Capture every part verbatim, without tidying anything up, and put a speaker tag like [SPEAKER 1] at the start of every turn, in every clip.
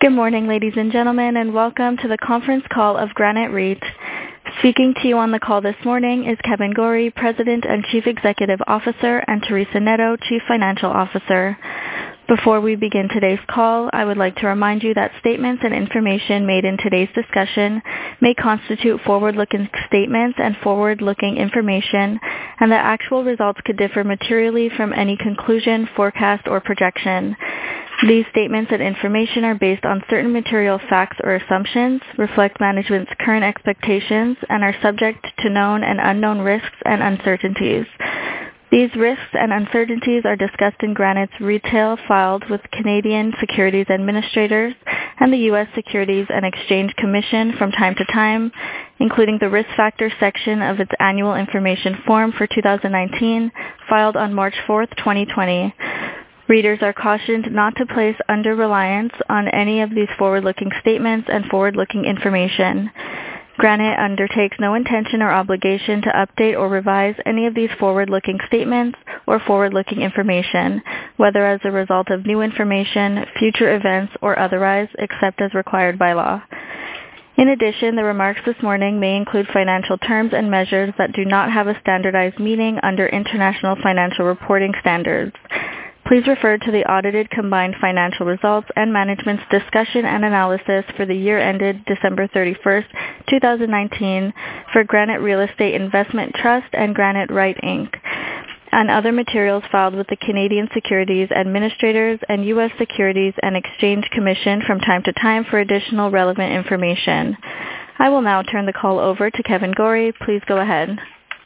[SPEAKER 1] Good morning, ladies and gentlemen, and welcome to the conference call of Granite REIT. Speaking to you on the call this morning is Kevan Gorrie, President and Chief Executive Officer, and Teresa Neto, Chief Financial Officer. Before we begin today's call, I would like to remind you that statements and information made in today's discussion may constitute forward-looking statements and forward-looking information, and that actual results could differ materially from any conclusion, forecast, or projection. These statements and information are based on certain material facts or assumptions, reflect management's current expectations, and are subject to known and unknown risks and uncertainties. These risks and uncertainties are discussed in Granite's retail filed with Canadian Securities Administrators and the U S Securities and Exchange Commission from time to time, including the Risk Factors section of its Annual Information Form for two thousand nineteen, filed on March fourth, twenty twenty. Readers are cautioned not to place undue reliance on any of these forward-looking statements and forward-looking information. Granite undertakes no intention or obligation to update or revise any of these forward-looking statements or forward-looking information, whether as a result of new information, future events, or otherwise, except as required by law. In addition, the remarks this morning may include financial terms and measures that do not have a standardized meaning under International Financial Reporting Standards. Please refer to the audited combined financial results and management's discussion and analysis for the year ended December thirty-first, two thousand nineteen for Granite Real Estate Investment Trust and Granite REIT Incorporated, and other materials filed with the Canadian Securities Administrators and U S Securities and Exchange Commission from time to time for additional relevant information. I will now turn the call over to Kevan Gorrie. Please go ahead.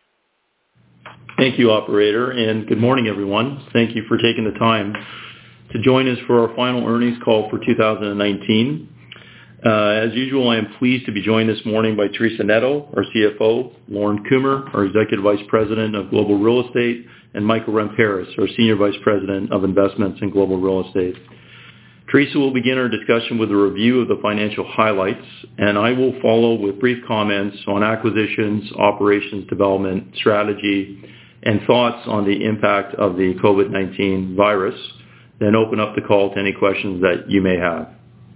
[SPEAKER 2] Thank you, operator, and good morning, everyone. Thank you for taking the time to join us for our final earnings call for two thousand nineteen. Uh, as usual, I am pleased to be joined this morning by Teresa Neto, our C F O, Lorne Kumer, our Executive Vice President of Global Real Estate, and Michael Ramparas, our Senior Vice President of Investments in Global Real Estate. Teresa will begin our discussion with a review of the financial highlights, and I will follow with brief comments on acquisitions, operations, development, strategy, and thoughts on the impact of the COVID nineteen virus, then open up the call to any questions that you may have.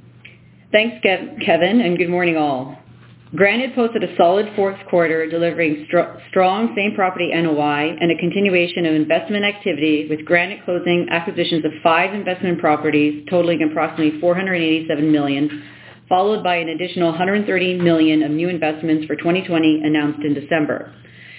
[SPEAKER 3] Thanks, Kevan, and good morning all. Granite posted a solid fourth quarter, delivering str- strong same-property N O I and a continuation of investment activity, with Granite closing acquisitions of five investment properties totaling approximately four hundred eighty-seven million dollars, followed by an additional one hundred thirty million dollars of new investments for twenty twenty announced in December.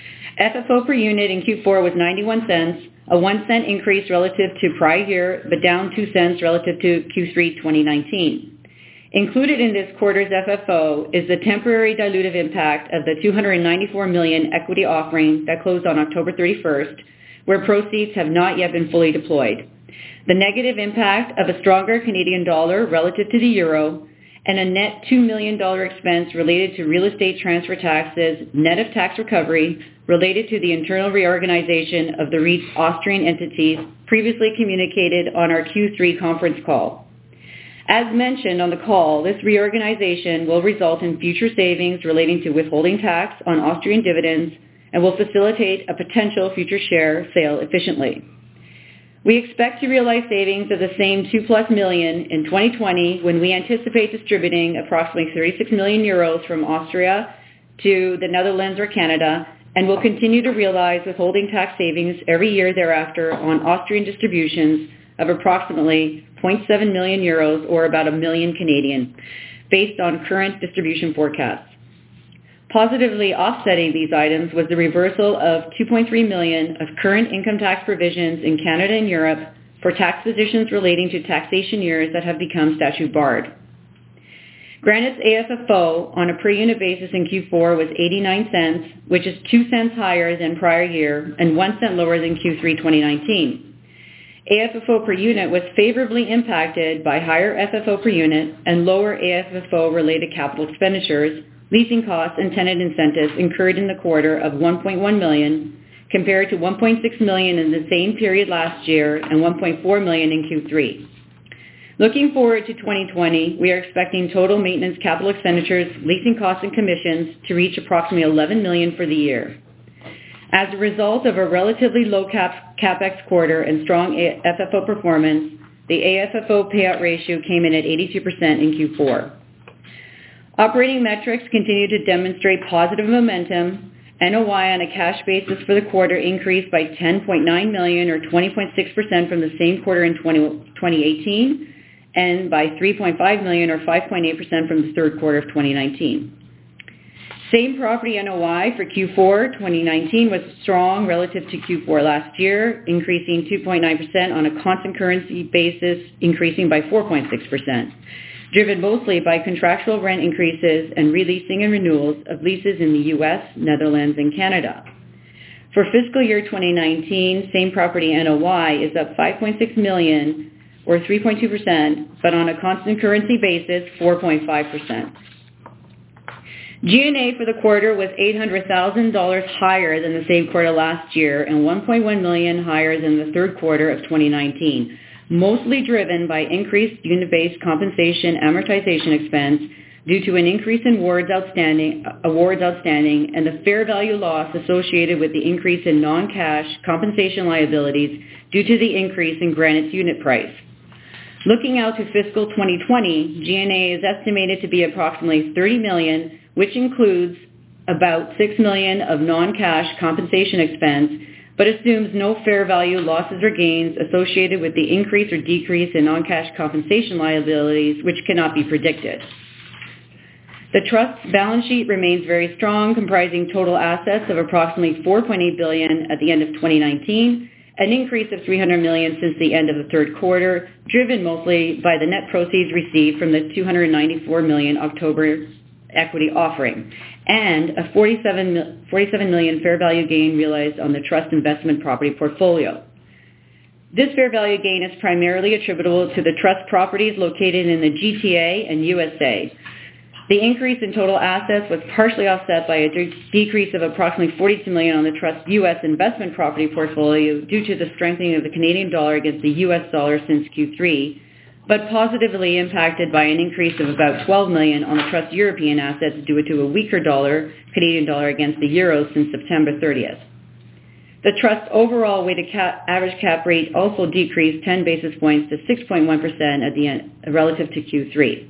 [SPEAKER 3] F F O per unit in Q four was ninety-one cents, a one cent increase relative to prior year, but down two cents relative to Q three twenty nineteen. Included in this quarter's F F O is the temporary dilutive impact of the two hundred ninety-four million dollars equity offering that closed on October thirty-first, where proceeds have not yet been fully deployed. The negative impact of a stronger Canadian dollar relative to the euro, and a net two million dollars expense related to real estate transfer taxes, net of tax recovery, related to the internal reorganization of the REIT's Austrian entities previously communicated on our Q three conference call. As mentioned on the call, this reorganization will result in future savings relating to withholding tax on Austrian dividends and will facilitate a potential future share sale efficiently. We expect to realize savings of the same two plus million in twenty twenty, when we anticipate distributing approximately thirty-six million euros from Austria to the Netherlands or Canada, and will continue to realize withholding tax savings every year thereafter on Austrian distributions of approximately zero point seven million euros, or about a million Canadian, based on current distribution forecasts. Positively offsetting these items was the reversal of two point three million dollars of current income tax provisions in Canada and Europe for tax positions relating to taxation years that have become statute barred. Granite's A F F O on a per unit basis in Q four was eighty-nine cents, which is two cents higher than prior year and one cent lower than Q three twenty nineteen. A F F O per unit was favorably impacted by higher F F O per unit and lower A F F O related capital expenditures, leasing costs, and tenant incentives incurred in the quarter of one point one million dollars compared to one point six million dollars in the same period last year and one point four million dollars in Q three. Looking forward to twenty twenty, we are expecting total maintenance capital expenditures, leasing costs, and commissions to reach approximately eleven million dollars for the year. As a result of a relatively low cap, CapEx quarter and strong F F O performance, The A F F O payout ratio came in at eighty-two percent in Q four. Operating metrics continue to demonstrate positive momentum. N O I on a cash basis for the quarter increased by ten point nine million dollars or twenty point six percent from the same quarter in twenty eighteen and by three point five million dollars or five point eight percent from the third quarter of twenty nineteen. Same property N O I for Q four twenty nineteen was strong relative to Q four last year, increasing two point nine percent on a constant currency basis, increasing by four point six percent. Driven mostly by contractual rent increases and releasing and renewals of leases in the U S, Netherlands, and Canada. For fiscal year twenty nineteen, same property N O I is up five point six million dollars or three point two percent, but on a constant currency basis, four point five percent. G and A for the quarter was eight hundred thousand dollars higher than the same quarter last year and one point one million dollars higher than the third quarter of twenty nineteen. Mostly driven by increased unit-based compensation amortization expense due to an increase in awards outstanding, awards outstanding and the fair value loss associated with the increase in non-cash compensation liabilities due to the increase in Granite's unit price. Looking out to fiscal twenty twenty, G and A is estimated to be approximately thirty million dollars, which includes about six million dollars of non-cash compensation expense, but assumes no fair value losses or gains associated with the increase or decrease in non-cash compensation liabilities, which cannot be predicted. The Trust's balance sheet remains very strong, comprising total assets of approximately four point eight billion dollars at the end of twenty nineteen, an increase of three hundred million dollars since the end of the third quarter, driven mostly by the net proceeds received from the two hundred ninety-four million dollars October equity offering, and a forty-seven million dollars fair value gain realized on the Trust investment property portfolio. This fair value gain is primarily attributable to the Trust properties located in the G T A and U S A. The increase in total assets was partially offset by a de- decrease of approximately forty-two million dollars on the Trust's U S investment property portfolio due to the strengthening of the Canadian dollar against the U S dollar since Q three, but positively impacted by an increase of about twelve million dollars on the Trust's European assets due to a weaker dollar, Canadian dollar against the euro since September thirtieth. The Trust's overall weighted cap, average cap rate also decreased ten basis points to six point one percent at the end, relative to Q three.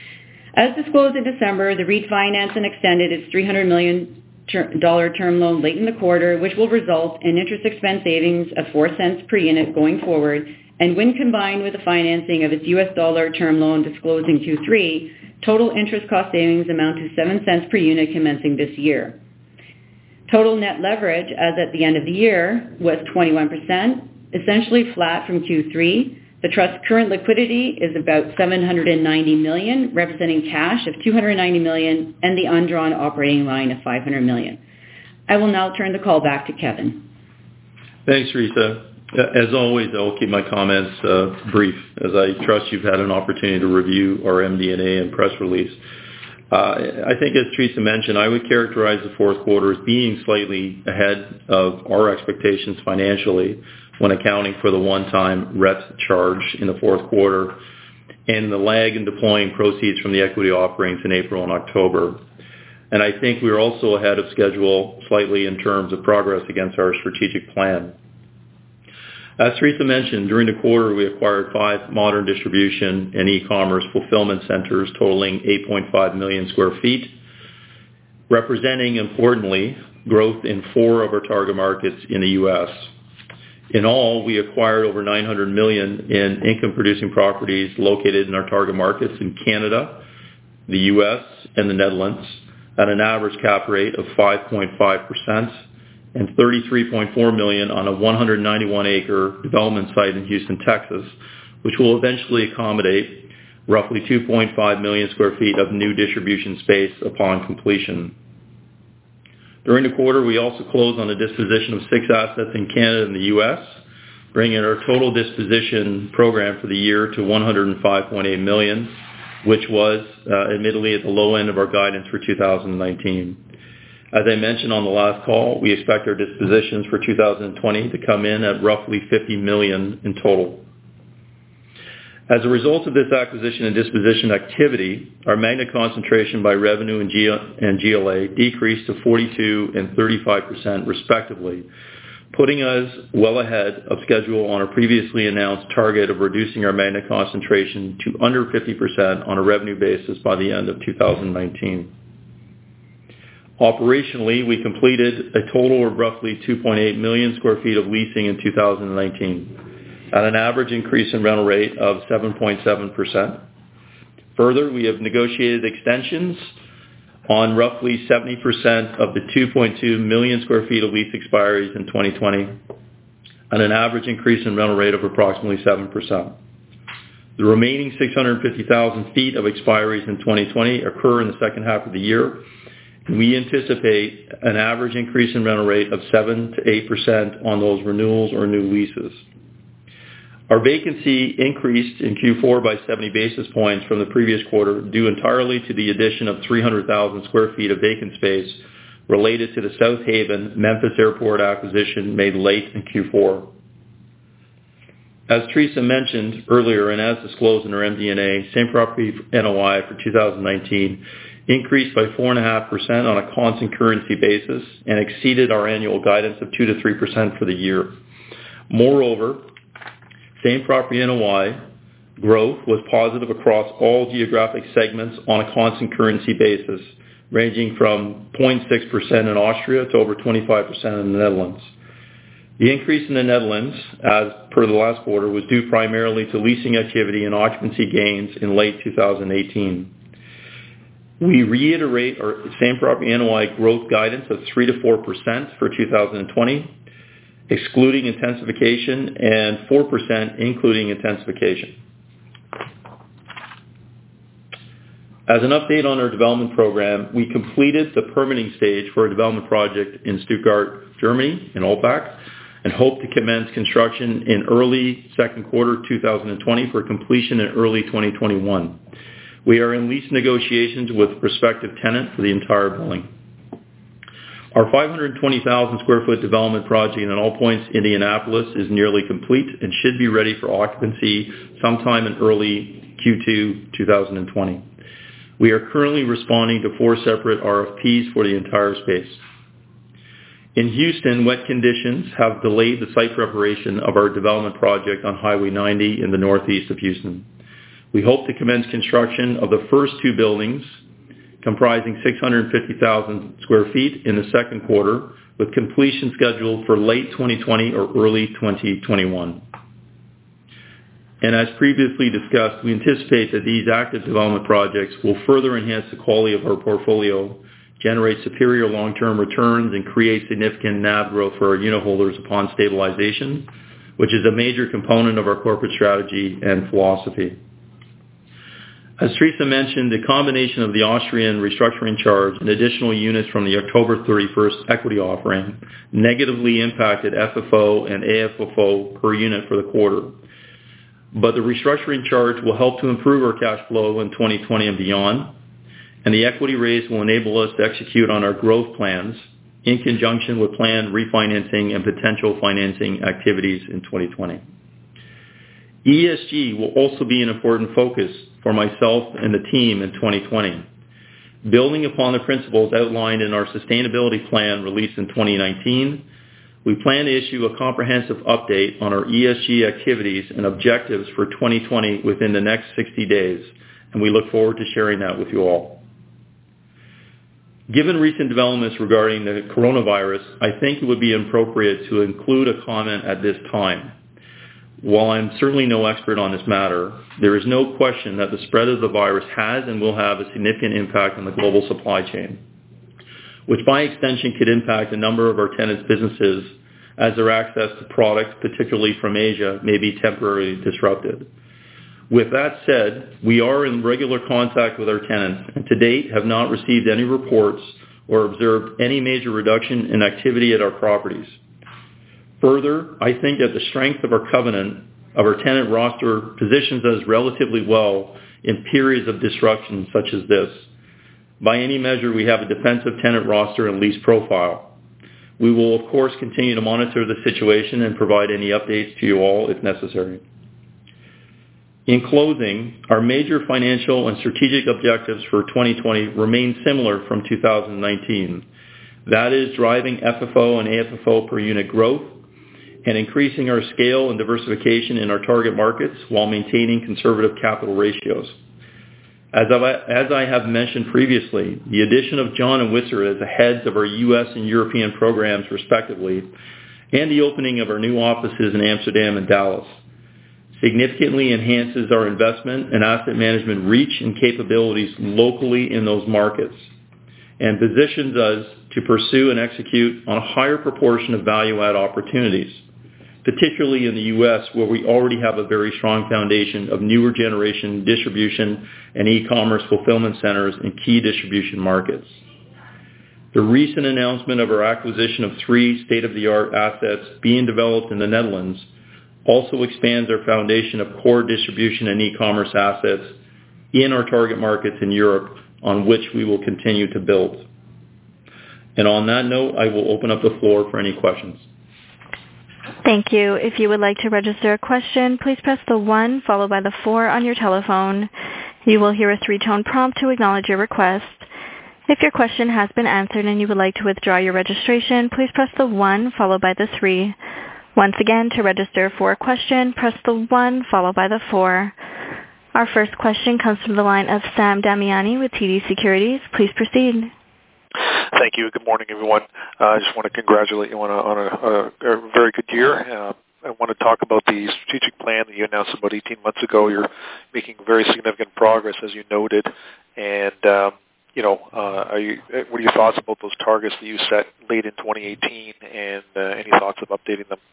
[SPEAKER 3] As disclosed in December, the REIT financed and extended its three hundred million dollars ter- term loan late in the quarter, which will result in interest expense savings of four cents per unit going forward, and when combined with the financing of its U S dollar term loan disclosed in Q three, total interest cost savings amount to seven cents per unit commencing this year. Total net leverage as at the end of the year was twenty-one percent, essentially flat from Q three. The Trust's current liquidity is about seven hundred ninety million dollars, representing cash of two hundred ninety million dollars and the undrawn operating line of five hundred million dollars. I will now turn the call back to Kevin.
[SPEAKER 2] Thanks, Teresa. As always, I will keep my comments uh, brief, as I trust you've had an opportunity to review our M D and A and press release. Uh, I think, as Teresa mentioned, I would characterize the fourth quarter as being slightly ahead of our expectations financially when accounting for the one-time R E T charge in the fourth quarter and the lag in deploying proceeds from the equity offerings in April and October. And I think we're also ahead of schedule slightly in terms of progress against our strategic plan. As Teresa mentioned, during the quarter, we acquired five modern distribution and e-commerce fulfillment centers totaling eight point five million square feet, representing, importantly, growth in four of our target markets in the U S. In all, we acquired over nine hundred million dollars in income-producing properties located in our target markets in Canada, the U S, and the Netherlands at an average cap rate of five point five percent and thirty-three point four million dollars on a one hundred ninety-one acre development site in Houston, Texas, which will eventually accommodate roughly two point five million square feet of new distribution space upon completion. During the quarter, we also closed on the disposition of six assets in Canada and the U S, bringing our total disposition program for the year to one hundred five point eight million dollars, which was uh, admittedly at the low end of our guidance for two thousand nineteen. As I mentioned on the last call, we expect our dispositions for two thousand twenty to come in at roughly fifty million dollars in total. As a result of this acquisition and disposition activity, our Magna concentration by revenue and G L A decreased to forty-two and thirty-five percent respectively, putting us well ahead of schedule on our previously announced target of reducing our magnet concentration to under fifty percent on a revenue basis by the end of two thousand nineteen. Operationally, we completed a total of roughly two point eight million square feet of leasing in two thousand nineteen, at an average increase in rental rate of seven point seven percent. Further, we have negotiated extensions on roughly seventy percent of the two point two million square feet of lease expiries in twenty twenty, at an average increase in rental rate of approximately seven percent. The remaining six hundred fifty thousand feet of expiries in twenty twenty occur in the second half of the year. We anticipate an average increase in rental rate of seven to eight percent on those renewals or new leases. Our vacancy increased in Q four by seventy basis points from the previous quarter, due entirely to the addition of three hundred thousand square feet of vacant space related to the South Haven Memphis Airport acquisition made late in Q four. As Teresa mentioned earlier, and as disclosed in our M D and A, same property N O I for two thousand nineteen increased by four point five percent on a constant currency basis and exceeded our annual guidance of two to three percent for the year. Moreover, same property N O I growth was positive across all geographic segments on a constant currency basis, ranging from zero point six percent in Austria to over twenty-five percent in the Netherlands. The increase in the Netherlands, as per the last quarter, was due primarily to leasing activity and occupancy gains in late two thousand eighteen. We reiterate our same property N O I growth guidance of three to four percent for two thousand twenty, excluding intensification, and four percent including intensification. As an update on our development program, we completed the permitting stage for a development project in Stuttgart, Germany, in Olpach, and hope to commence construction in early second quarter two thousand twenty for completion in early twenty twenty-one. We are in lease negotiations with prospective tenant for the entire building. Our five hundred twenty thousand square foot development project in All Points, Indianapolis is nearly complete and should be ready for occupancy sometime in early Q two two thousand twenty. We are currently responding to four separate R F Ps for the entire space. In Houston, wet conditions have delayed the site preparation of our development project on Highway ninety in the northeast of Houston. We hope to commence construction of the first two buildings, comprising six hundred fifty thousand square feet, in the second quarter, with completion scheduled for late twenty twenty or early twenty twenty-one. And as previously discussed, we anticipate that these active development projects will further enhance the quality of our portfolio, generate superior long-term returns, and create significant N A V growth for our unit holders upon stabilization, which is a major component of our corporate strategy and philosophy. As Teresa mentioned, the combination of the Austrian restructuring charge and additional units from the October thirty-first equity offering negatively impacted F F O and A F F O per unit for the quarter. But the restructuring charge will help to improve our cash flow in twenty twenty and beyond, and the equity raise will enable us to execute on our growth plans in conjunction with planned refinancing and potential financing activities in twenty twenty. E S G will also be an important focus for myself and the team in twenty twenty. Building upon the principles outlined in our sustainability plan released in twenty nineteen, we plan to issue a comprehensive update on our E S G activities and objectives for twenty twenty within the next sixty days, and we look forward to sharing that with you all. Given recent developments regarding the coronavirus, I think it would be appropriate to include a comment at this time. While I'm certainly no expert on this matter, there is no question that the spread of the virus has and will have a significant impact on the global supply chain, which by extension could impact a number of our tenants' businesses as their access to products, particularly from Asia, may be temporarily disrupted. With that said, we are in regular contact with our tenants and to date have not received any reports or observed any major reduction in activity at our properties. Further, I think that the strength of our covenant of our tenant roster positions us relatively well in periods of disruption such as this. By any measure, we have a defensive tenant roster and lease profile. We will, of course, continue to monitor the situation and provide any updates to you all if necessary. In closing, our major financial and strategic objectives for twenty twenty remain similar from two thousand nineteen. That is driving F F O and A F F O per unit growth, and increasing our scale and diversification in our target markets while maintaining conservative capital ratios. As I, as I have mentioned previously, the addition of John and Witzer as the heads of our U S and European programs respectively, and the opening of our new offices in Amsterdam and Dallas, significantly enhances our investment and asset management reach and capabilities locally in those markets, and positions us to pursue and execute on a higher proportion of value-add opportunities, particularly in the U S, where we already have a very strong foundation of newer generation distribution and e-commerce fulfillment centers in key distribution markets. The recent announcement of our acquisition of three state-of-the-art assets being developed in the Netherlands also expands our foundation of core distribution and e-commerce assets in our target markets in Europe, on which we will continue to build. And on that note, I will open up the floor for any questions.
[SPEAKER 1] Thank you. If you would like to register a question, please press the one followed by the four on your telephone. You will hear a three-tone prompt to acknowledge your request. If your question has been answered and you would like to withdraw your registration, please press the one followed by the three. Once again, to register for a question, press the one followed by the four. Our first question comes from the line of Sam Damiani with T D Securities. Please proceed.
[SPEAKER 4] Thank you. Good morning, everyone. Uh, I just want to congratulate you on a, on a, a, a very good year. Uh, I want to talk about the strategic plan that you announced about eighteen months ago. You're making very significant progress, as you noted. And, um, you know, uh, are you, what are your thoughts about those targets that you set late in twenty eighteen, and uh, any thoughts of updating them?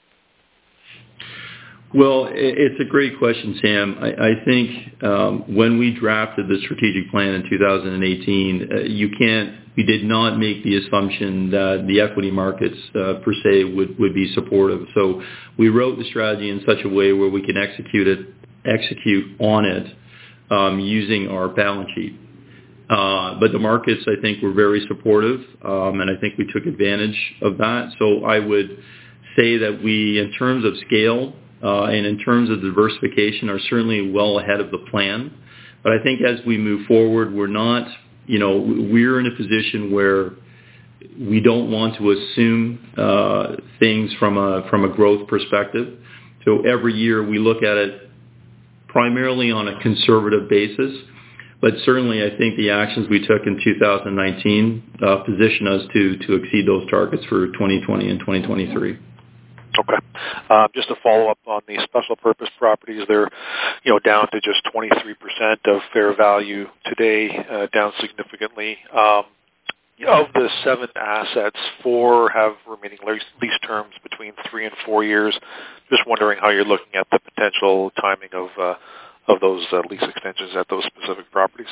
[SPEAKER 2] Well, it's a great question, Sam. I, I think um, when we drafted the strategic plan in two thousand eighteen, uh, you can't, we did not make the assumption that the equity markets uh, per se would, would be supportive. So we wrote the strategy in such a way where we can execute it, execute on it um, using our balance sheet. Uh, but the markets, I think, were very supportive, um, and I think we took advantage of that. So I would say that we, in terms of scale, Uh, and in terms of diversification, are certainly well ahead of the plan. But I think as we move forward, we're not, you know, we're in a position where we don't want to assume uh, things from a from a growth perspective. So every year we look at it primarily on a conservative basis. But certainly I think the actions we took in two thousand nineteen uh, position us to to exceed those targets for twenty twenty and twenty twenty-three.
[SPEAKER 4] Okay. Um, just to follow up on the special purpose properties, they're, you know, down to just twenty-three percent of fair value today, uh, down significantly. Um, of the seven assets, four have remaining lease, lease terms between three and four years. Just wondering how you're looking at the potential timing of uh, of those uh, lease extensions at those specific properties.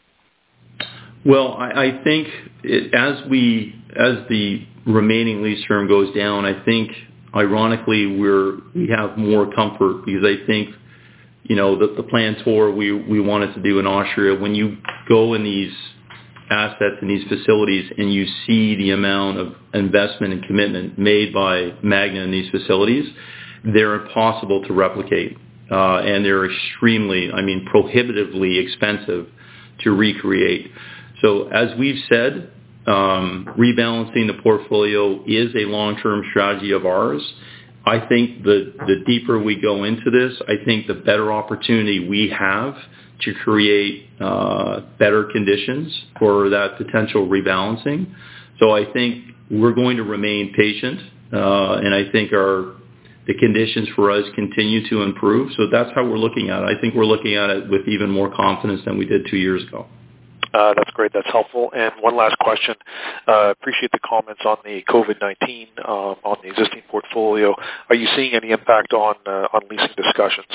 [SPEAKER 2] Well, I, I think it, as we as the remaining lease term goes down, I think ironically we're we have more comfort, because I think, you know, the, the plan tour we we wanted to do in Austria, when you go in these assets in these facilities and you see the amount of investment and commitment made by Magna in these facilities, they're impossible to replicate, uh, and they're extremely, I mean, prohibitively expensive to recreate. So as we've said, Um, rebalancing the portfolio is a long-term strategy of ours. I think the, the deeper we go into this, I think the better opportunity we have to create uh, better conditions for that potential rebalancing. So I think we're going to remain patient, uh, and I think our the conditions for us continue to improve. So that's how we're looking at it. I think we're looking at it with even more confidence than we did two years ago.
[SPEAKER 4] Uh, that's great. That's helpful. And one last question. Uh, appreciate the comments on the COVID nineteen um, on the existing portfolio. Are you seeing any impact on uh, on leasing discussions?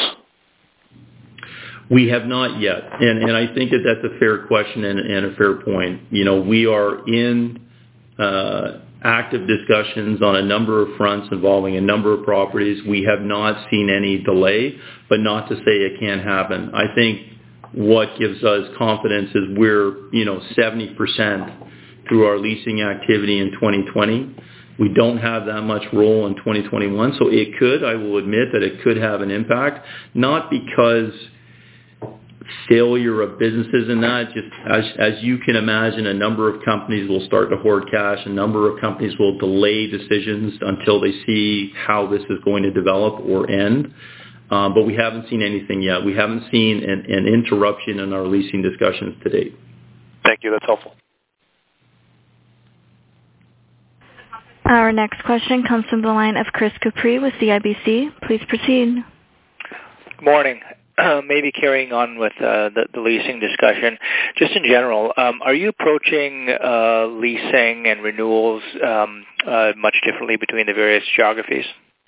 [SPEAKER 2] We have not yet, and and I think that that's a fair question and, and a fair point. You know, we are in uh, active discussions on a number of fronts involving a number of properties. We have not seen any delay, but not to say it can't happen. I think what gives us confidence is we're, you know, seventy percent through our leasing activity in twenty twenty. We don't have that much roll in twenty twenty-one, so it could, I will admit that it could have an impact, not because failure of businesses in that. Just as, as you can imagine, a number of companies will start to hoard cash. A number of companies will delay decisions until they see how this is going to develop or end. Um, but we haven't seen anything yet. We haven't seen an, an interruption in our leasing discussions to date.
[SPEAKER 4] Thank you. That's helpful.
[SPEAKER 1] Our next question comes from the line of Chris Capri with C I B C. Please proceed.
[SPEAKER 5] Good morning. Uh, maybe carrying on with uh, the, the leasing discussion, just in general, um, are you approaching uh, leasing and renewals um, uh, much differently between the various geographies?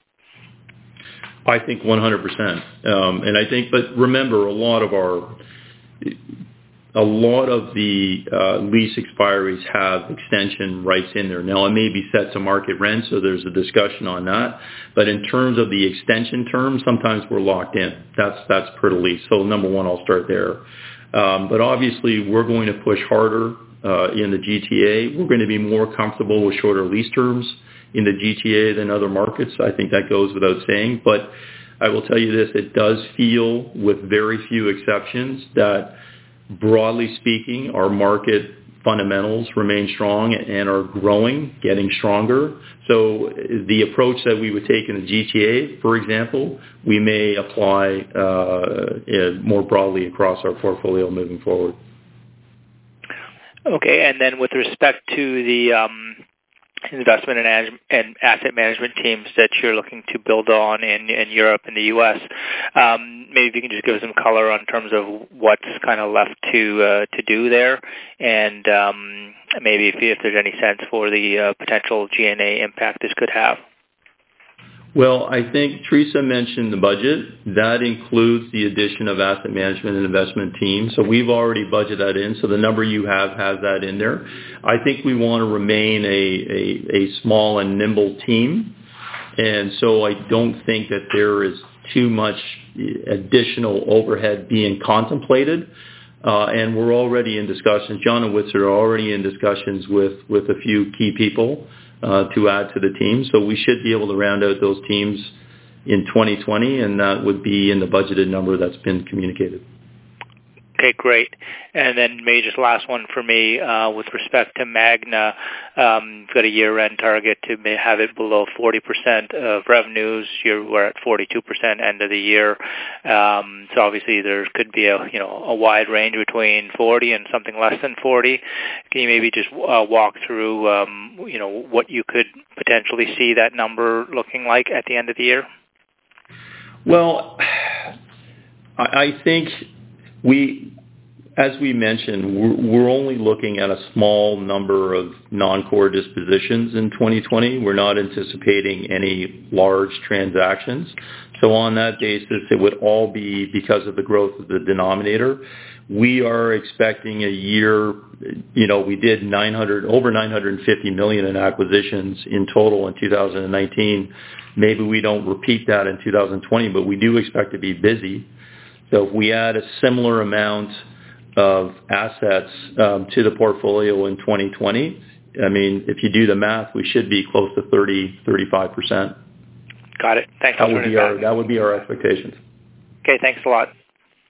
[SPEAKER 2] I think one hundred percent. Um, and I think, but remember, a lot of our, a lot of the uh, lease expiries have extension rights in there. Now, it may be set to market rent, so there's a discussion on that. But in terms of the extension terms, sometimes we're locked in. That's that's per the lease. So number one, I'll start there. Um, but obviously, we're going to push harder uh, in the G T A. We're going to be more comfortable with shorter lease terms in the G T A than other markets. I think that goes without saying. But I will tell you this, it does feel, with very few exceptions, that broadly speaking, our market fundamentals remain strong and are growing, getting stronger. So the approach that we would take in the G T A, for example, we may apply uh, more broadly across our portfolio moving forward.
[SPEAKER 5] Okay, and then with respect to the um, investment and, and asset management teams that you're looking to build on in, in Europe and the U S, um, maybe if you can just give us some color on terms of what's kind of left to uh, to do there, and um, maybe if, if there's any sense for the uh, potential G and A impact this could have.
[SPEAKER 2] Well, I think Teresa mentioned the budget. That includes the addition of asset management and investment teams. So we've already budgeted that in. So the number you have has that in there. I think we want to remain a, a, a small and nimble team. And so I don't think that there is too much additional overhead being contemplated. Uh, and we're already in discussions. John and Witzer are already in discussions with, with a few key people Uh, to add to the team. So we should be able to round out those teams in twenty twenty, and that would be in the budgeted number that's been communicated.
[SPEAKER 5] Okay, great. And then maybe just last one for me uh, with respect to Magna. Um, you've got a year-end target to have it below forty percent of revenues. You're, we're at forty-two percent end of the year. Um, so obviously there could be a you know a wide range between forty and something less than forty. Can you maybe just uh, walk through um, you know what you could potentially see that number looking like at the end of the year?
[SPEAKER 2] Well, I think we, as we mentioned, we're, we're only looking at a small number of non-core dispositions in twenty twenty. We're not anticipating any large transactions. So on that basis, it would all be because of the growth of the denominator. We are expecting a year, you know, we did nine hundred, over nine hundred fifty million in acquisitions in total in two thousand nineteen. Maybe we don't repeat that in two thousand twenty, but we do expect to be busy. So if we add a similar amount of assets um, to the portfolio in twenty twenty, I mean, if you do the math, we should be close to thirty, thirty-five percent.
[SPEAKER 5] Got it. Thanks.
[SPEAKER 2] That would be our, that would be our expectations.
[SPEAKER 5] Okay, thanks a lot.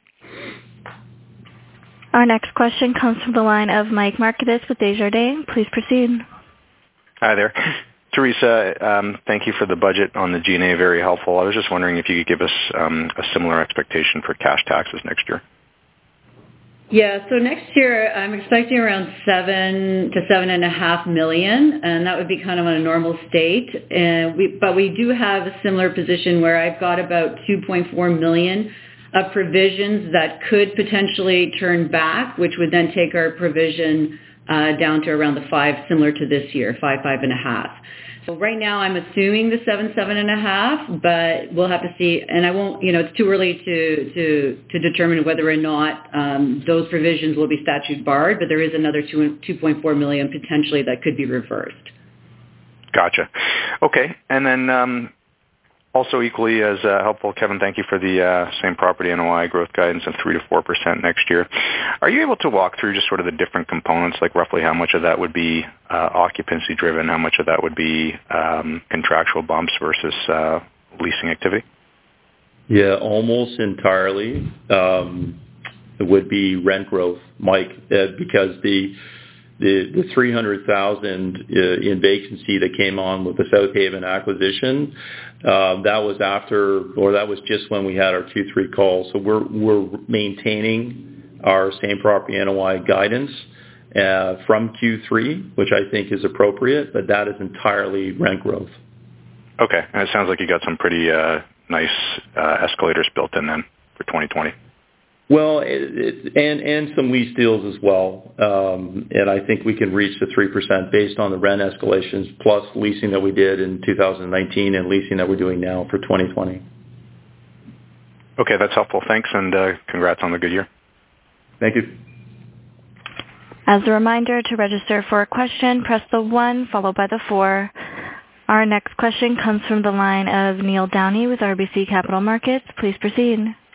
[SPEAKER 1] Our next question comes from the line of Mike Markidis with Desjardins. Please proceed.
[SPEAKER 6] Hi there. Teresa, um, thank you for the budget on the G and A, very helpful. I was just wondering if you could give us um, a similar expectation for cash taxes next year.
[SPEAKER 3] Yeah, so next year I'm expecting around seven to seven and a half million, and that would be kind of on a normal state. And we, but we do have a similar position where I've got about two point four million of provisions that could potentially turn back, which would then take our provision uh, down to around the five, similar to this year, five, five and a half. So right now I'm assuming the seven, seven and a half, but we'll have to see. And I won't, you know, it's too early to to, to determine whether or not um, those provisions will be statute barred, but there is another two, two point four million potentially that could be reversed.
[SPEAKER 6] Gotcha. Okay. And then um, also equally as uh, helpful, Kevin, thank you for the uh, same property N O I growth guidance of three to four percent next year. Are you able to walk through just sort of the different components, like roughly how much of that would be uh, occupancy driven, how much of that would be um, contractual bumps versus uh, leasing activity?
[SPEAKER 2] Yeah, almost entirely. Um, would be rent growth, Mike, uh, because the the, the three hundred thousand uh, in vacancy that came on with the South Haven acquisition, uh, that was after, or that was just when we had our Q three call. So we're we're maintaining our same property N O I guidance uh, from Q three, which I think is appropriate, but that is entirely rent growth.
[SPEAKER 6] Okay, and it sounds like you got some pretty uh, nice uh, escalators built in then for twenty twenty.
[SPEAKER 2] Well, it, it, and and some lease deals as well, um, and I think we can reach the three percent based on the rent escalations plus leasing that we did in two thousand nineteen and leasing that we're doing now for twenty twenty.
[SPEAKER 6] Okay, that's helpful. Thanks, and uh, congrats on the good year.
[SPEAKER 2] Thank you.
[SPEAKER 1] As a reminder, to register for a question, press the one followed by the four. Our next question comes from the line of Neil Downey with R B C Capital Markets. Please proceed.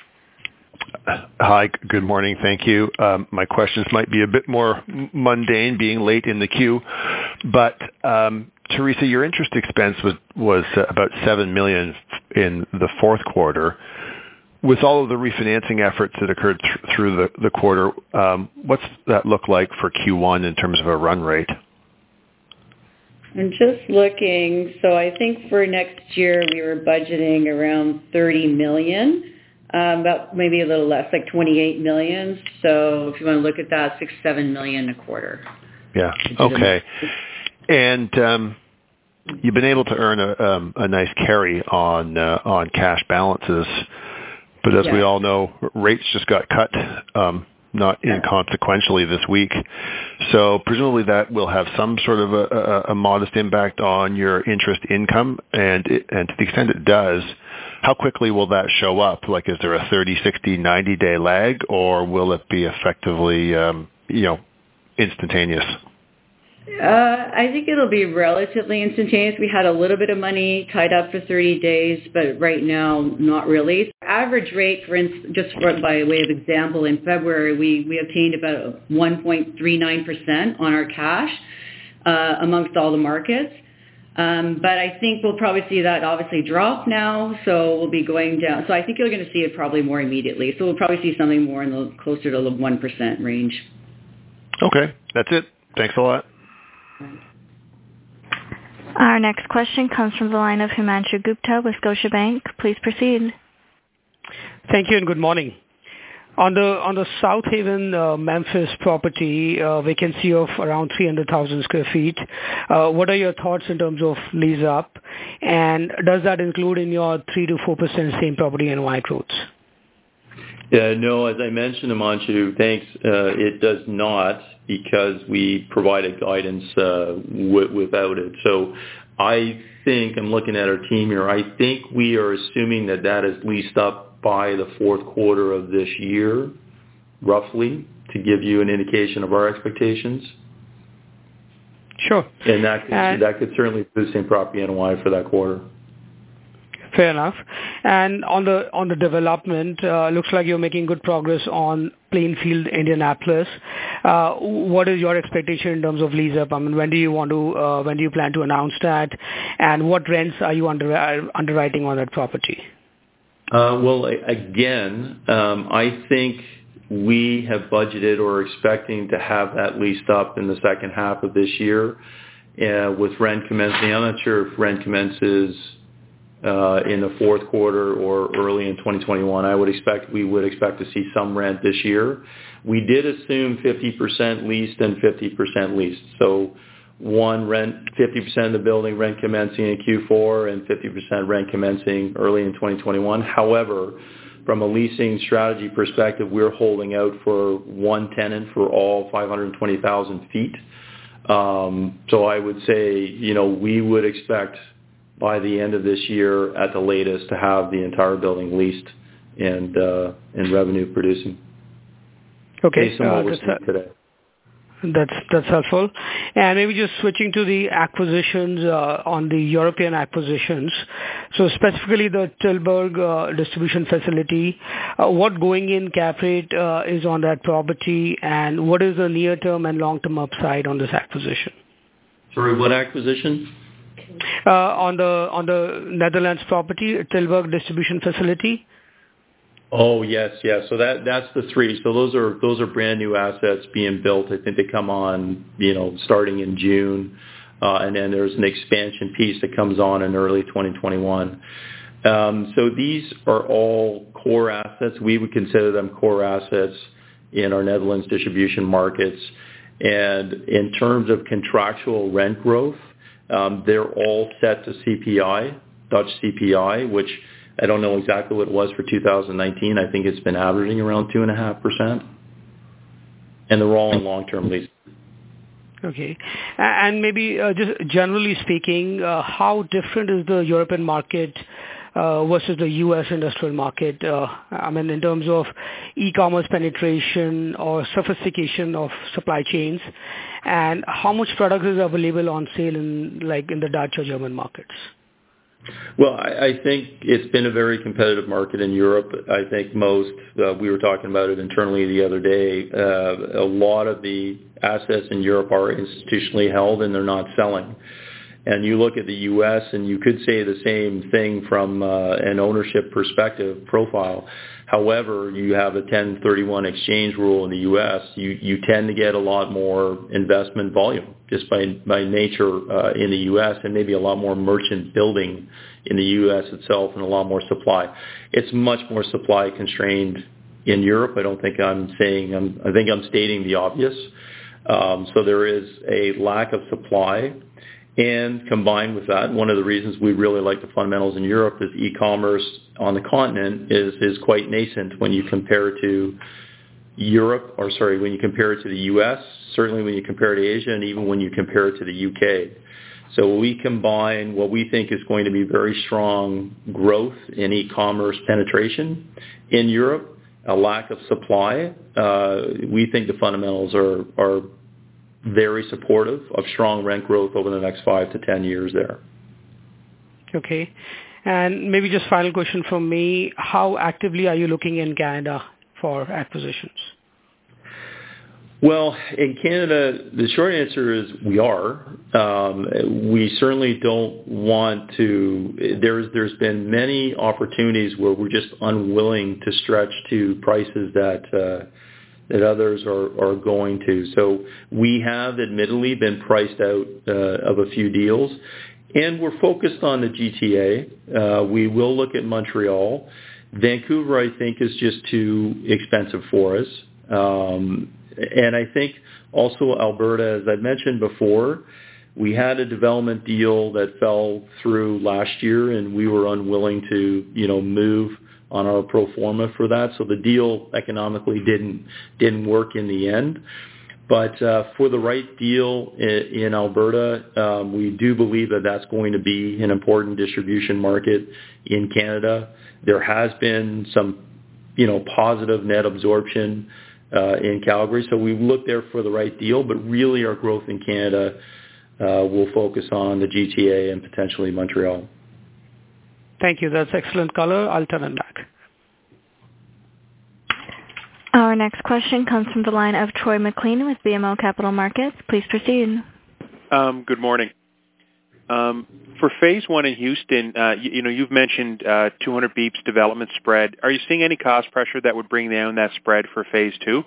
[SPEAKER 7] Hi, good morning. Thank you. Um, my questions might be a bit more mundane, being late in the queue, but um, Teresa, your interest expense was was uh, about seven million dollars in the fourth quarter. With all of the refinancing efforts that occurred th- through the, the quarter, um, what's that look like for Q one in terms of a run rate?
[SPEAKER 3] I'm just looking. So I think for next year we were budgeting around thirty million dollars. Um, about maybe a little less, like twenty-eight million. So if you want to look at that, six, seven million a quarter.
[SPEAKER 7] Yeah. Okay. And um, you've been able to earn a, um, a nice carry on uh, on cash balances, but as yeah. we all know, rates just got cut, um, not inconsequentially this week. So presumably that will have some sort of a, a, a modest impact on your interest income, and it, and to the extent it does, how quickly will that show up? Like, is there a thirty, sixty, ninety day lag, or will it be effectively, um, you know, instantaneous?
[SPEAKER 3] Uh, I think it'll be relatively instantaneous. We had a little bit of money tied up for thirty days, but right now, not really. Average rate, for instance, just for, by way of example, in February, we, we obtained about one point three nine percent on our cash uh, amongst all the markets. Um, but I think we'll probably see that obviously drop now, so we'll be going down. So I think you're going to see it probably more immediately. So we'll probably see something more in the closer to the one percent range.
[SPEAKER 7] Okay, that's it. Thanks a lot.
[SPEAKER 1] Our next question comes from the line of Himanshu Gupta with Scotiabank. Please proceed.
[SPEAKER 8] Thank you and good morning. On the on the South Haven uh, Memphis property, uh, vacancy of around three hundred thousand square feet, uh, what are your thoughts in terms of lease up? And does that include in your three to four percent same property N O I growth?
[SPEAKER 2] Yeah, no, as I mentioned, Himanshu, thanks. Uh, it does not, because we provided guidance uh, w- without it. So I think, I'm looking at our team here, I think we are assuming that that is leased up by the fourth quarter of this year, roughly, to give you an indication of our expectations.
[SPEAKER 8] Sure.
[SPEAKER 2] And that could,
[SPEAKER 8] and
[SPEAKER 2] that could certainly boost same property N O I for that quarter.
[SPEAKER 8] Fair enough. And on the on the development, uh, looks like you're making good progress on Plainfield, Indianapolis. Uh, what is your expectation in terms of lease up? I mean, when do you want to uh, when do you plan to announce that? And what rents are you under, uh, underwriting on that property?
[SPEAKER 2] Uh, well, again, um, I think we have budgeted or are expecting to have that leased up in the second half of this year uh, with rent commencing. I'm not sure if rent commences uh, in the fourth quarter or early in twenty twenty-one. I would expect we would expect to see some rent this year. We did assume fifty percent leased and fifty percent leased. So one, rent fifty percent of the building rent commencing in Q four and fifty percent rent commencing early in twenty twenty-one. However, from a leasing strategy perspective, we're holding out for one tenant for all five hundred twenty thousand feet. Um, so I would say, you know, we would expect by the end of this year at the latest to have the entire building leased and uh, and revenue producing.
[SPEAKER 8] Okay.
[SPEAKER 2] Based on what
[SPEAKER 8] uh,
[SPEAKER 2] we're seeing today.
[SPEAKER 8] That's that's helpful. And maybe just switching to the acquisitions uh, on the European acquisitions. So specifically the Tilburg uh, distribution facility, uh, what going in cap rate uh, is on that property, and what is the near term and long term upside on this acquisition?
[SPEAKER 2] Sorry, what acquisition?
[SPEAKER 8] Uh, on the on the Netherlands property, Tilburg distribution facility.
[SPEAKER 2] Oh, yes, yes. So that that's the three. So those are those are brand new assets being built. I think they come on, you know, starting in June, uh, and then there's an expansion piece that comes on in early twenty twenty-one. Um, so these are all core assets. We would consider them core assets in our Netherlands distribution markets. And in terms of contractual rent growth, um, they're all set to C P I, Dutch C P I, which I don't know exactly what it was for two thousand nineteen. I think it's been averaging around two point five percent. And they're all on long-term leases.
[SPEAKER 8] Okay. And maybe uh, just generally speaking, uh, how different is the European market uh, versus the U S industrial market? Uh, I mean, in terms of e-commerce penetration or sophistication of supply chains, and how much product is available on sale in, like, in the Dutch or German markets?
[SPEAKER 2] Well, I, I think it's been a very competitive market in Europe. I think most, uh, we were talking about it internally the other day, uh, a lot of the assets in Europe are institutionally held and they're not selling. And you look at the U S and you could say the same thing from uh, an ownership perspective profile. However, you have a ten thirty-one exchange rule in the U S. You, you tend to get a lot more investment volume just by, by nature uh, in the U S, and maybe a lot more merchant building in the U S itself and a lot more supply. It's much more supply constrained in Europe. I don't think I'm saying, I'm, I think I'm stating the obvious. Um, so there is a lack of supply. And combined with that, one of the reasons we really like the fundamentals in Europe is e-commerce on the continent is, is quite nascent when you compare it to Europe, or sorry, when you compare it to the U S, certainly when you compare it to Asia, and even when you compare it to the U K. So we combine what we think is going to be very strong growth in e-commerce penetration in Europe, a lack of supply. Uh, we think the fundamentals are, are very supportive of strong rent growth over the next five to ten years there.
[SPEAKER 8] Okay. And maybe just final question from me. How actively are you looking in Canada for acquisitions?
[SPEAKER 2] Well, in Canada, the short answer is we are. Um, we certainly don't want to. There's there's been many opportunities where we're just unwilling to stretch to prices that uh, that others are, are going to. So we have admittedly been priced out uh, of a few deals, and we're focused on the G T A. Uh, we will look at Montreal. Vancouver, I think, is just too expensive for us. Um, and I think also Alberta, as I mentioned before, we had a development deal that fell through last year, and we were unwilling to, you know, move on our pro forma for that. So the deal economically didn't didn't work in the end. But uh, for the right deal in, in Alberta, um, we do believe that that's going to be an important distribution market in Canada. There has been some, you know, positive net absorption uh, in Calgary. So we look there for the right deal, but really our growth in Canada uh, will focus on the G T A and potentially Montreal.
[SPEAKER 8] Thank you. That's excellent color. I'll turn it back.
[SPEAKER 1] Our next question comes from the line of Troy McLean with B M O Capital Markets. Please proceed.
[SPEAKER 9] Um, good morning. Um, for phase one in Houston, uh, you, you know, you've mentioned uh, two hundred beeps development spread. Are you seeing any cost pressure that would bring down that spread for phase two?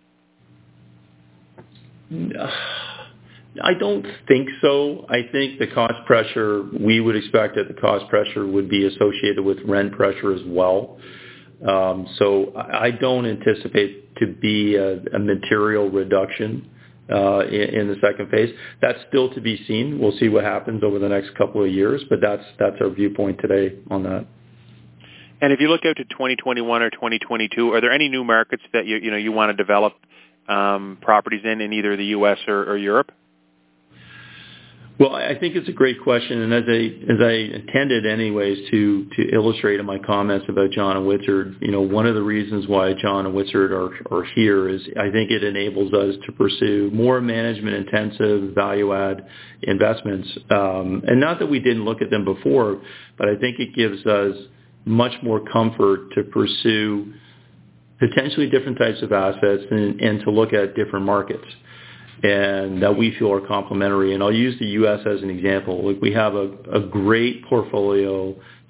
[SPEAKER 2] I don't think so. I think the cost pressure, we would expect that the cost pressure would be associated with rent pressure as well. Um, so I don't anticipate to be a, a material reduction uh, in, in the second phase. That's still to be seen. We'll see what happens over the next couple of years, but that's that's our viewpoint today on that.
[SPEAKER 9] And if you look out to twenty twenty-one or twenty twenty-two, are there any new markets that you you know you want to develop um, properties in in either the U S or, or Europe?
[SPEAKER 2] Well, I think it's a great question, and as I as I intended, anyways, to to illustrate in my comments about John and Witzard, you know, one of the reasons why John and Witzard are are here is I think it enables us to pursue more management-intensive, value-add investments, um, and not that we didn't look at them before, but I think it gives us much more comfort to pursue potentially different types of assets and, and to look at different markets, and that we feel are complementary. And I'll use the U S as an example. Like, we have a, a great portfolio,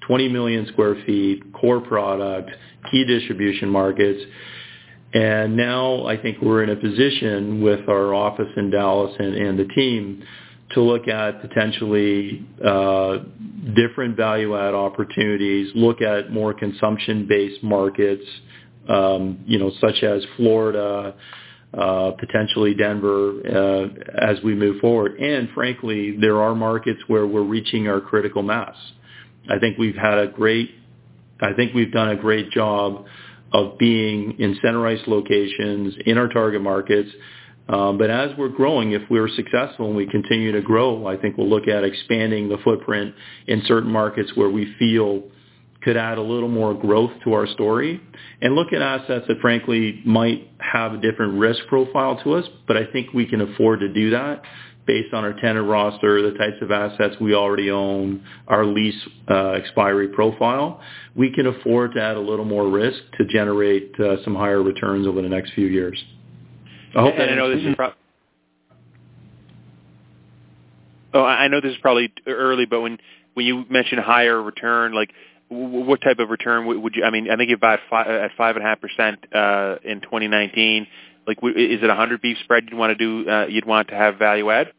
[SPEAKER 2] twenty million square feet, core product, key distribution markets. And now I think we're in a position with our office in Dallas and, and the team to look at potentially uh, different value-add opportunities, look at more consumption-based markets, um, you know, such as Florida, uh, potentially Denver, uh, as we move forward. And frankly, there are markets where we're reaching our critical mass. I think we've had a great, I think we've done a great job of being in centralized locations in our target markets. Um, but as we're growing, if we're successful and we continue to grow, I think we'll look at expanding the footprint in certain markets where we feel could add a little more growth to our story, and look at assets that frankly might have a different risk profile to us, but I think we can afford to do that based on our tenant roster, the types of assets we already own, our lease uh, expiry profile. We can afford to add a little more risk to generate uh, some higher returns over the next few years. I hope
[SPEAKER 9] and
[SPEAKER 2] that
[SPEAKER 9] I know this is pro- Oh, I know this is probably early, but when, when you mention higher return, like w- what type of return would, would you? I mean, I think you bought five, at five and a half percent in twenty nineteen. Like, w- is it a hundred beef spread you'd want to do? Uh, you'd want to have value add?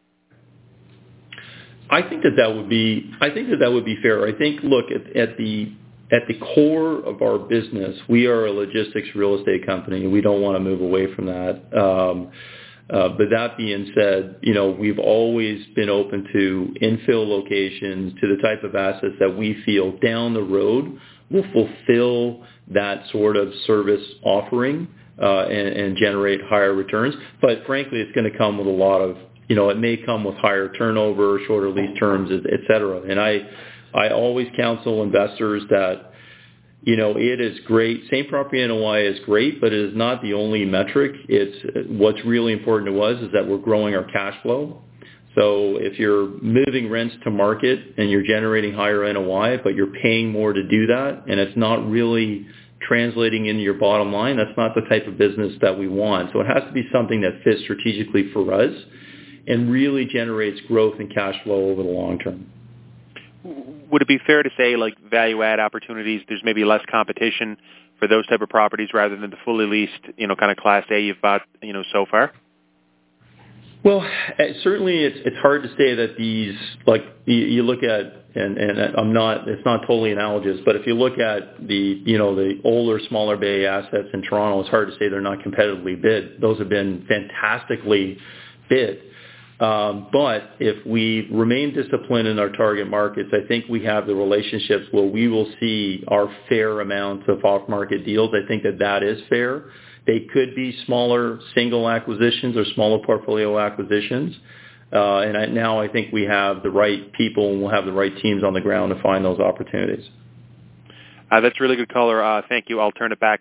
[SPEAKER 2] I think that that would be. I think that that would be fair. I think. Look at, at the. At the core of our business, we are a logistics real estate company, and we don't want to move away from that. Um, uh, but that being said, you know, we've always been open to infill locations, to the type of assets that we feel down the road will fulfill that sort of service offering uh, and, and generate higher returns. But frankly, it's going to come with a lot of, you know, it may come with higher turnover, shorter lease terms, et cetera. And I. I always counsel investors that, you know, it is great. Same property N O I is great, but it is not the only metric. It's what's really important to us is that we're growing our cash flow. So if you're moving rents to market and you're generating higher N O I, but you're paying more to do that, and it's not really translating into your bottom line, that's not the type of business that we want. So it has to be something that fits strategically for us and really generates growth and cash flow over the long term.
[SPEAKER 9] Would it be fair to say, like, value-add opportunities, there's maybe less competition for those type of properties rather than the fully leased, you know, kind of Class A you've bought, you know, so far?
[SPEAKER 2] Well, certainly it's it's hard to say that these, like, you, you look at, and, and I'm not, it's not totally analogous, but if you look at the, you know, the older, smaller bay assets in Toronto, it's hard to say they're not competitively bid. Those have been fantastically bid. Um, but if we remain disciplined in our target markets, I think we have the relationships where we will see our fair amount of off-market deals. I think that that is fair. They could be smaller single acquisitions or smaller portfolio acquisitions. Uh, and I, now I think we have the right people and we'll have the right teams on the ground to find those opportunities.
[SPEAKER 9] Uh, that's really good color. Uh, thank you. I'll turn it back.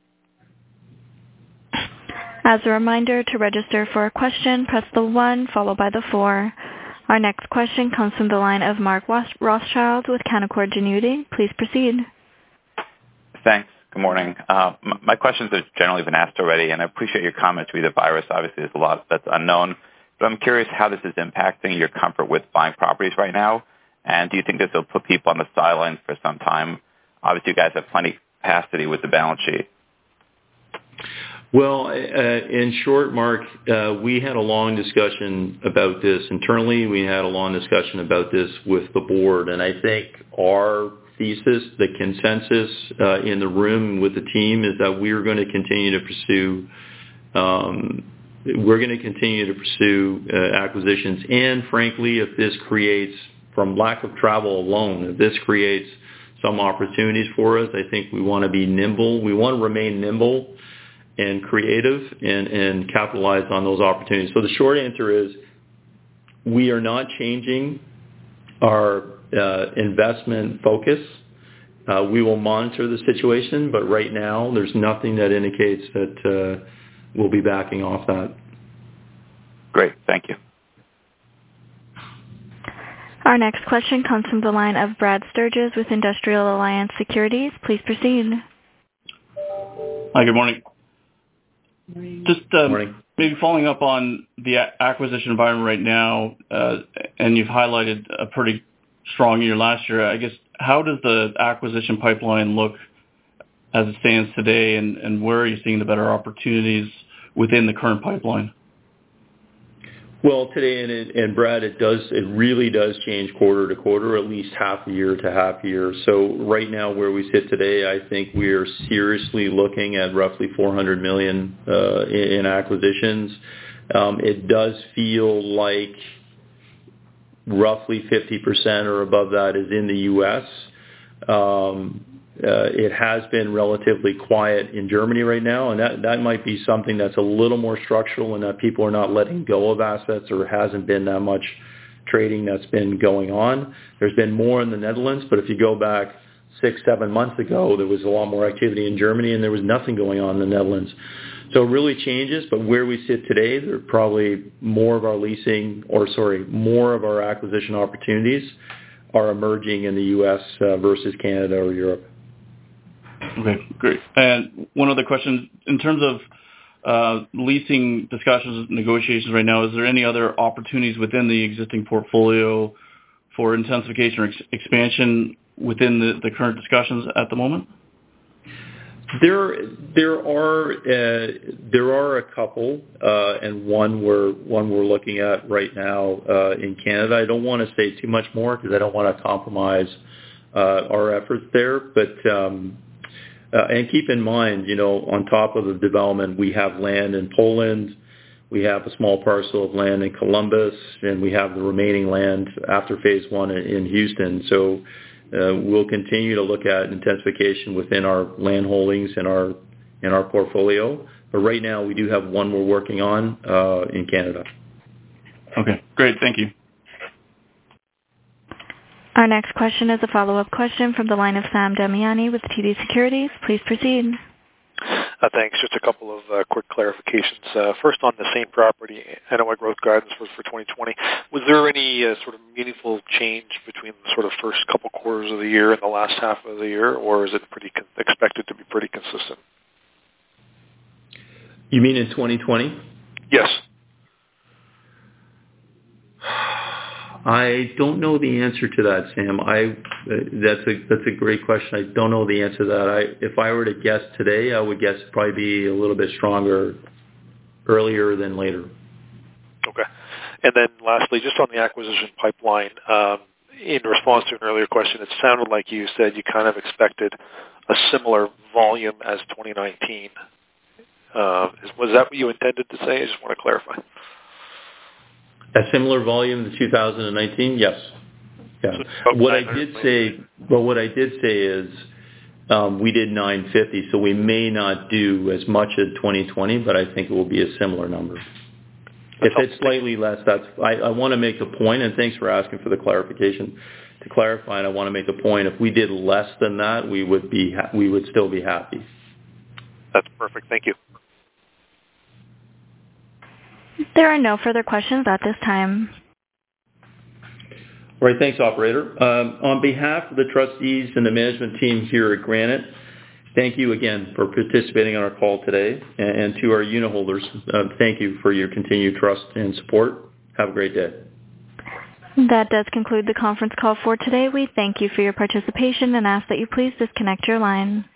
[SPEAKER 1] As a reminder, to register for a question, press the one followed by the four. Our next question comes from the line of Mark Rothschild with Canaccord Genuity. Please proceed.
[SPEAKER 10] Thanks. Good morning. Uh, my questions have generally been asked already, and I appreciate your comments with the virus. Obviously, there's a lot that's unknown, but I'm curious how this is impacting your comfort with buying properties right now, and do you think this will put people on the sidelines for some time? Obviously, you guys have plenty of capacity with the balance sheet.
[SPEAKER 2] Well, uh, in short, Mark, uh, we had a long discussion about this internally. We had a long discussion about this with the board, and I think our thesis, the consensus uh, in the room with the team is that we're going to continue to pursue um, we're going to continue to pursue uh, acquisitions. And frankly, if this creates, from lack of travel alone, if this creates some opportunities for us, I think we want to be nimble. We want to remain nimble and creative and, and capitalize on those opportunities. So the short answer is we are not changing our uh, investment focus. Uh, we will monitor the situation, but right now there's nothing that indicates that uh, we'll be backing off that.
[SPEAKER 10] Great. Thank you.
[SPEAKER 1] Our next question comes from the line of Brad Sturges with Industrial Alliance Securities. Please proceed.
[SPEAKER 11] Hi, good morning. Just um,
[SPEAKER 2] Morning.
[SPEAKER 11] maybe following up on the a- acquisition environment right now, uh, and you've highlighted a pretty strong year last year. I guess how does the acquisition pipeline look as it stands today, and, and where are you seeing the better opportunities within the current pipeline?
[SPEAKER 2] Well, today, and, it, and Brad, it does, it really does change quarter to quarter, at least half a year to half a year. So right now, where we sit today, I think we are seriously looking at roughly four hundred million dollars uh, in, in acquisitions. Um, it does feel like roughly fifty percent or above that is in the U S. Um, Uh, it has been relatively quiet in Germany right now, and that, that might be something that's a little more structural in that people are not letting go of assets, or hasn't been that much trading that's been going on. There's been more in the Netherlands, but if you go back six, seven months ago, there was a lot more activity in Germany, and there was nothing going on in the Netherlands. So it really changes, but where we sit today, there are probably more of our leasing, or sorry, more of our acquisition opportunities are emerging in the U S uh, versus Canada or Europe.
[SPEAKER 11] Okay, great. And one other question, in terms of uh, leasing discussions, negotiations right now, is there any other opportunities within the existing portfolio for intensification or ex- expansion within the, the current discussions at the moment?
[SPEAKER 2] There, there are uh, there are a couple, uh, and one we're one we're looking at right now uh, in Canada. I don't want to say too much more because I don't want to compromise uh, our efforts there, but. Um, Uh, and keep in mind, you know, on top of the development, we have land in Poland, we have a small parcel of land in Columbus, and we have the remaining land after phase one in Houston. So uh, we'll continue to look at intensification within our land holdings in our in our portfolio. But right now, we do have one we're working on uh, in Canada.
[SPEAKER 11] Okay, great. Thank you.
[SPEAKER 1] Our next question is a follow-up question from the line of Sam Damiani with T D Securities. Please proceed.
[SPEAKER 4] Uh, thanks. Just a couple of uh, quick clarifications. Uh, first, on the same property N O I growth guidance for, for twenty twenty, was there any uh, sort of meaningful change between the sort of first couple quarters of the year and the last half of the year, or is it pretty con- expected to be pretty consistent?
[SPEAKER 2] You mean in twenty twenty?
[SPEAKER 4] Yes.
[SPEAKER 2] I don't know the answer to that, Sam. I uh, that's a that's a great question. I don't know the answer to that. I if I were to guess today, I would guess probably be a little bit stronger earlier than later.
[SPEAKER 4] Okay. And then lastly, just on the acquisition pipeline, um, in response to an earlier question, it sounded like you said you kind of expected a similar volume as twenty nineteen. Uh, was that what you intended to say? I just want to clarify.
[SPEAKER 2] A similar volume to two thousand nineteen? Yes. Yeah. What I did say, but what I did say is um, we did nine fifty, so we may not do as much as twenty twenty, but I think it will be a similar number. If it's slightly less, that's I, I want to make a point, and thanks for asking for the clarification. To clarify, and I want to make a point. If we did less than that, we would be ha- we would still be happy.
[SPEAKER 4] That's perfect. Thank you.
[SPEAKER 1] There are no further questions at this time.
[SPEAKER 2] All right, thanks, operator. Um, on behalf of the trustees and the management team here at Granite, thank you again for participating on our call today. And, and to our unitholders, uh, thank you for your continued trust and support. Have a great day.
[SPEAKER 1] That does conclude the conference call for today. We thank you for your participation and ask that you please disconnect your line.